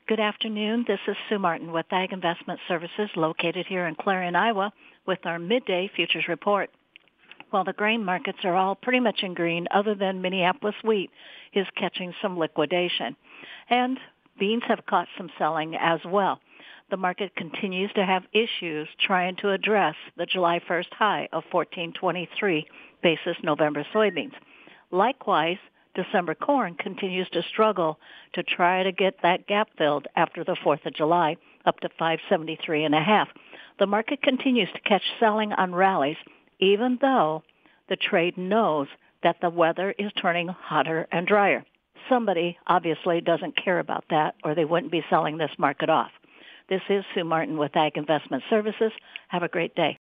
Good afternoon. This is Sue Martin with Ag Investment Services located here in Clarion, Iowa with our midday futures report. Well, the grain markets are all pretty much in green other than Minneapolis wheat is catching some liquidation. And beans have caught some selling as well. The market continues to have issues trying to address the July 1st high of 14.23 basis November soybeans. Likewise, December corn continues to struggle to try to get that gap filled after the 4th of July up to 573.5. The market continues to catch selling on rallies even though the trade knows that the weather is turning hotter and drier. Somebody obviously doesn't care about that or they wouldn't be selling this market off. This is Sue Martin with Ag Investment Services. Have a great day.